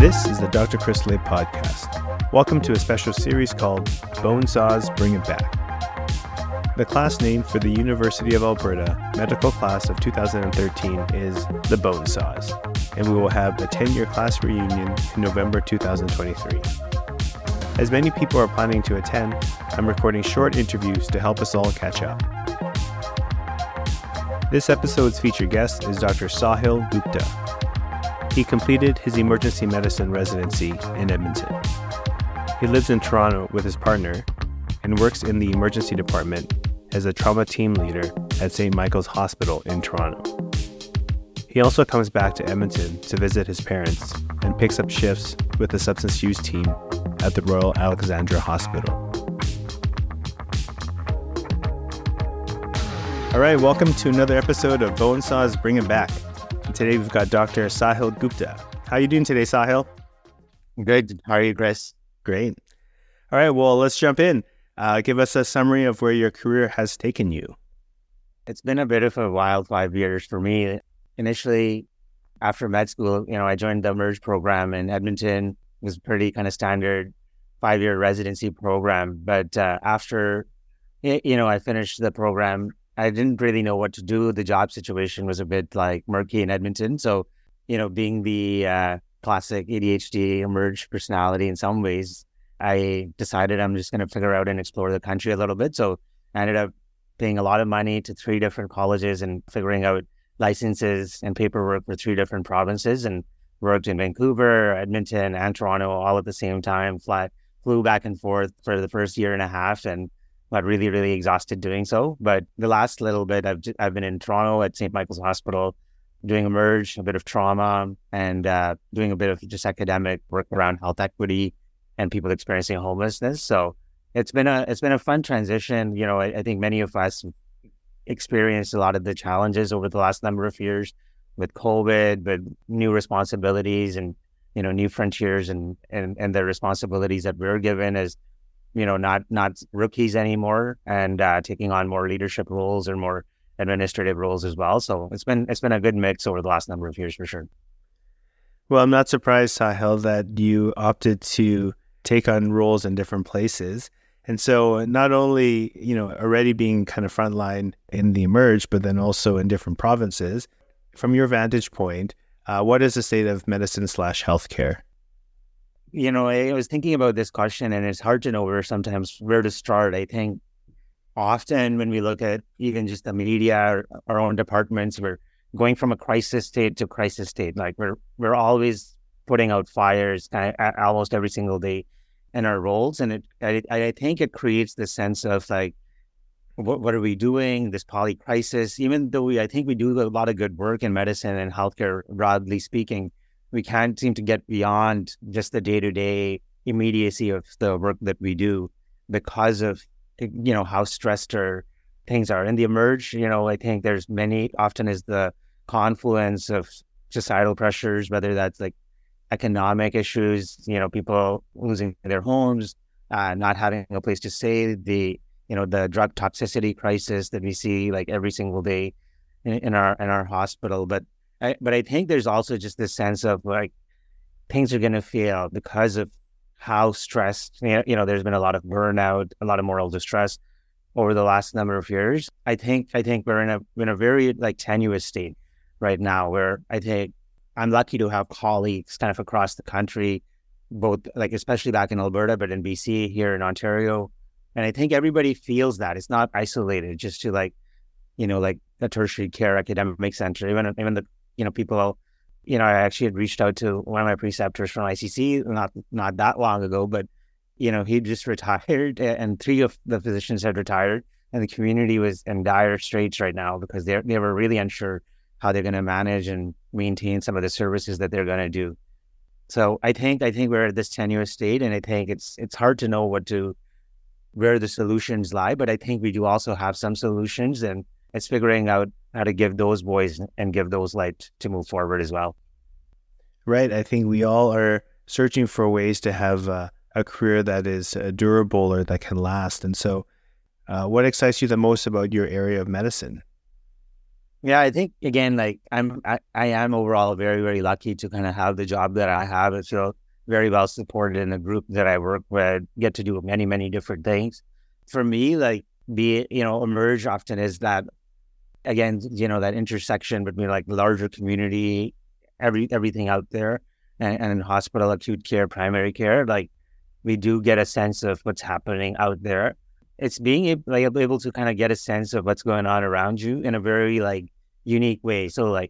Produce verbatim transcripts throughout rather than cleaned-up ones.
This is the Doctor Chris Lay podcast. Welcome to a special series called Bonesaws Bring It Back. The class name for the University of Alberta medical class of two thousand thirteen is the Bonesaws, and we will have a ten-year class reunion in November two thousand twenty-three. As many people are planning to attend, I'm recording short interviews to help us all catch up. This episode's featured guest is Doctor Sahil Gupta. He completed his emergency medicine residency in Edmonton. He lives in Toronto with his partner and works in the emergency department as a trauma team leader at Saint Michael's Hospital in Toronto. He also comes back to Edmonton to visit his parents and picks up shifts with the substance use team at the Royal Alexandra Hospital. All right, welcome to another episode of Bonesaws Bring It Back. Today we've got Doctor Sahil Gupta. How are you doing today, Sahil? Good. How are you, Chris? Great. All right, well, let's jump in. Uh, give us a summary of where your career has taken you. It's been a bit of a wild five years for me. Initially, after med school, you know, I joined the Emerge program in Edmonton. It was pretty kind of standard five-year residency program. But uh, after, you know, I finished the program, I didn't really know what to do. The job situation was a bit like murky in Edmonton. So, you know, being the uh, classic A D H D emerged personality in some ways, I decided I'm just going to figure out and explore the country a little bit. So I ended up paying a lot of money to three different colleges and figuring out licenses and paperwork for three different provinces, and worked in Vancouver, Edmonton, and Toronto all at the same time. Fly, flew back and forth for the first year and a half and got really, really exhausted doing so. But the last little bit, I've I've been in Toronto at Saint Michael's Hospital, doing Emerge, a bit of trauma, and uh, doing a bit of just academic work around health equity and people experiencing homelessness. So it's been a it's been a fun transition. You know, I, I think many of us experienced a lot of the challenges over the last number of years with COVID, but new responsibilities and, you know, new frontiers and and and the responsibilities that we're given as, you know, not not rookies anymore, and uh, taking on more leadership roles or more administrative roles as well. So it's been it's been a good mix over the last number of years for sure. Well, I'm not surprised, Sahil, that you opted to take on roles in different places. And so not only, you know, already being kind of frontline in the Emerge, but then also in different provinces. From your vantage point, uh, what is the state of medicine slash healthcare? You know, I was thinking about this question, and it's hard to know where sometimes where to start. I think often when we look at even just the media or our own departments, we're going from a crisis state to crisis state. Like we're we're always putting out fires kind of almost every single day in our roles, and it I, I think it creates this sense of like, what what are we doing? This poly crisis. Even though we, I think we do a lot of good work in medicine and healthcare, broadly speaking, we can't seem to get beyond just the day-to-day immediacy of the work that we do because of, you know, how stressed our things are. In the Emerge, you know, I think there's many, often is the confluence of societal pressures, whether that's like economic issues, you know, people losing their homes, uh, not having a place to stay, the, you know, the drug toxicity crisis that we see like every single day in, in our in our hospital. But I, but I think there's also just this sense of like things are going to fail because of how stressed, you know, there's been a lot of burnout, a lot of moral distress over the last number of years. I think I think we're in a in a very like tenuous state right now, where I think I'm lucky to have colleagues kind of across the country, both like especially back in Alberta, but in B C, here in Ontario. And I think everybody feels that it's not isolated just to like, you know, like a tertiary care academic center, even even the you know, people, you know, I actually had reached out to one of my preceptors from I C C not not that long ago, but, you know, he just retired and three of the physicians had retired, and the community was in dire straits right now because they they were really unsure how they're going to manage and maintain some of the services that they're going to do. So I think I think we're at this tenuous state, and I think it's it's hard to know what to, where the solutions lie, but I think we do also have some solutions, and it's figuring out how to give those voice and give those light to move forward as well. Right. I think we all are searching for ways to have uh, a career that is uh, durable or that can last. And so uh, what excites you the most about your area of medicine? Yeah, I think again, like I'm, I, I am overall very, very lucky to kind of have the job that I have. I feel very well supported in the group that I work with, get to do many, many different things. For me, like be, you know, Emerge often is that, again, you know, that intersection between like larger community, every, everything out there and, and hospital, acute care, primary care, like we do get a sense of what's happening out there. It's being able, like, able to kind of get a sense of what's going on around you in a very like unique way. So like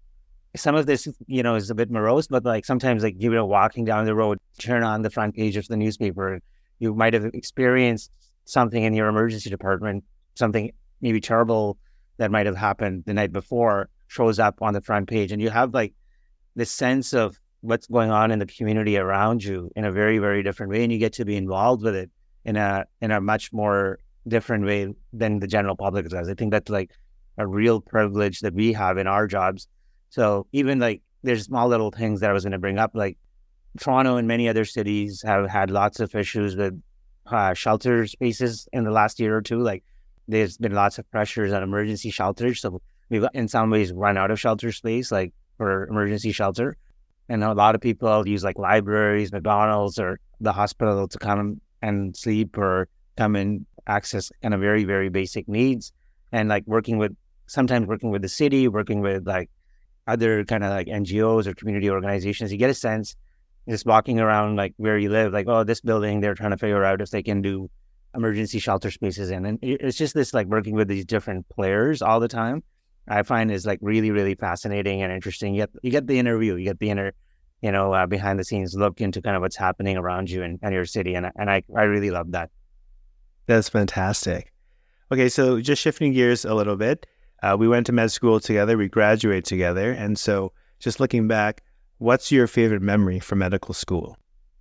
some of this, you know, is a bit morose, but like sometimes like, you know, walking down the road, turn on the front page of the newspaper, you might have experienced something in your emergency department, something maybe terrible that might have happened the night before shows up on the front page. And you have like this sense of what's going on in the community around you in a very, very different way. And you get to be involved with it in a, in a much more different way than the general public does. I think that's like a real privilege that we have in our jobs. So even like there's small little things that I was going to bring up, like Toronto and many other cities have had lots of issues with uh, shelter spaces in the last year or two. Like there's been lots of pressures on emergency shelters. So we've in some ways run out of shelter space, like for emergency shelter. And a lot of people use like libraries, McDonald's, or the hospital to come and sleep or come and access kind of very, very basic needs. And like working with, sometimes working with the city, working with like other kind of like N G Os or community organizations, you get a sense just walking around like where you live, like, oh, this building, they're trying to figure out if they can do emergency shelter spaces in. And it's just this like working with these different players all the time, I find is like really, really fascinating and interesting. You get, you get the interview, you get the inner, you know, uh, behind the scenes look into kind of what's happening around you and, and your city. And, and I, I really love that. That's fantastic. Okay, so just shifting gears a little bit, uh, we went to med school together, we graduated together. And so just looking back, what's your favorite memory from medical school?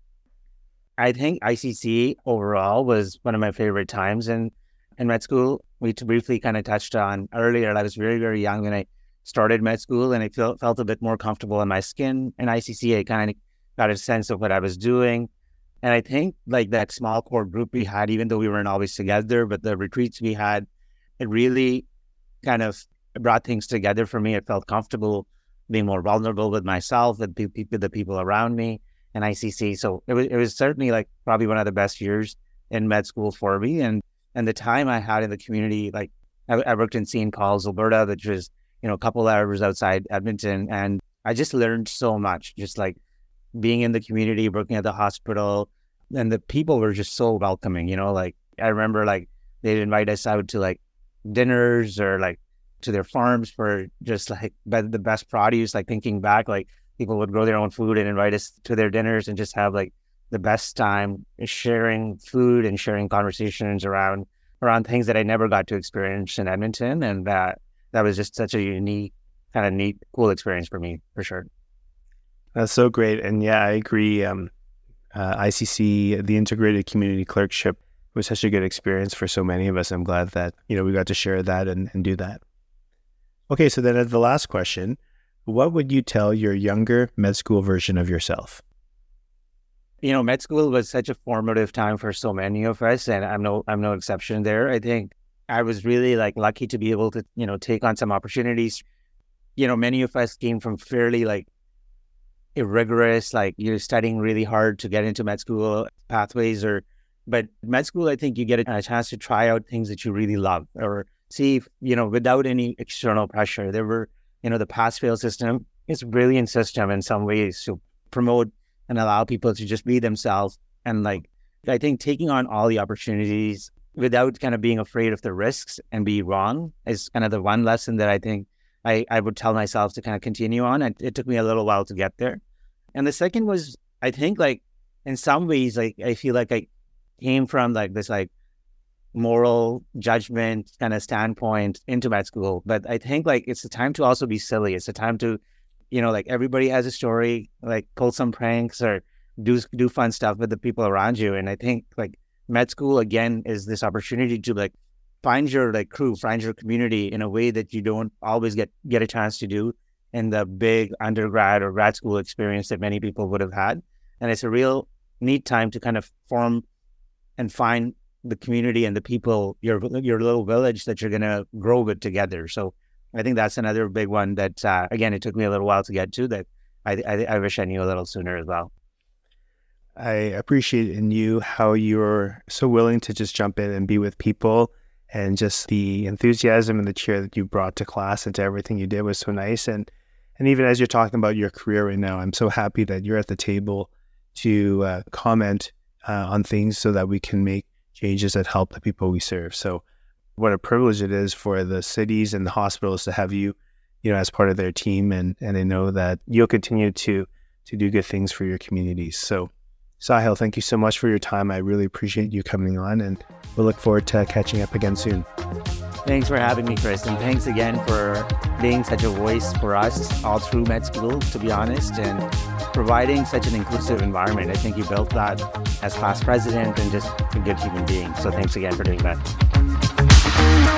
I think I C C overall was one of my favorite times in, in med school. We briefly kind of touched on earlier, I was very, very young when I started med school, and I felt, felt a bit more comfortable in my skin. In I C C, I kind of got a sense of what I was doing. And I think like that small core group we had, even though we weren't always together, but the retreats we had, it really kind of brought things together for me. I felt comfortable being more vulnerable with myself, with people, the people around me in I C C. So it was, it was certainly like probably one of the best years in med school for me. And, and the time I had in the community, like I, I worked in Saint Paul's, Alberta, which was, you know, a couple hours outside Edmonton. And I just learned so much, just like being in the community, working at the hospital, and the people were just so welcoming, you know, like I remember like they'd invite us out to like dinners or like to their farms for just like the best produce, like thinking back, like people would grow their own food and invite us to their dinners and just have like the best time sharing food and sharing conversations around, around things that I never got to experience in Edmonton. And that, that was just such a unique, kind of neat, cool experience for me, for sure. That's so great. And yeah, I agree. Um, uh, I C C, the integrated community clerkship, was such a good experience for so many of us. I'm glad that, you know, we got to share that and, and do that. Okay, so then as the last question, what would you tell your younger med school version of yourself? You know, med school was such a formative time for so many of us, and I'm no, I'm no exception there. I think I was really like lucky to be able to, you know, take on some opportunities. You know, many of us came from fairly like rigorous, like you're studying really hard to get into med school pathways, or, but med school, I think you get a chance to try out things that you really love or see, if, you know, without any external pressure. There were, you know, the pass-fail system is a brilliant system in some ways to promote and allow people to just be themselves. And like, I think taking on all the opportunities without kind of being afraid of the risks and be wrong is kind of the one lesson that I think I, I would tell myself to kind of continue on. And it took me a little while to get there. And the second was, I think like, in some ways, like, I feel like I came from like this like moral judgment kind of standpoint into med school. But I think like it's the time to also be silly. It's the time to, you know, like everybody has a story, like pull some pranks or do do fun stuff with the people around you. And I think like med school again is this opportunity to like find your like crew, find your community in a way that you don't always get get a chance to do in the big undergrad or grad school experience that many people would have had. And it's a real neat time to kind of form and find the community and the people, your your little village that you're going to grow with together. So I think that's another big one that, uh, again, it took me a little while to get to that I, I, I wish I knew a little sooner as well. I appreciate in you how you're so willing to just jump in and be with people, and just the enthusiasm and the cheer that you brought to class and to everything you did was so nice. And and even as you're talking about your career right now, I'm so happy that you're at the table to uh, comment uh, on things so that we can make changes that help the people we serve. So what a privilege it is for the cities and the hospitals to have you, you know, as part of their team. And, and I know that you'll continue to, to do good things for your communities. So Sahil, thank you so much for your time. I really appreciate you coming on, and we'll look forward to catching up again soon. Thanks for having me, Chris. And thanks again for being such a voice for us all through med school, to be honest, and providing such an inclusive environment. I think you built that as class president and just a good human being. So thanks again for doing that.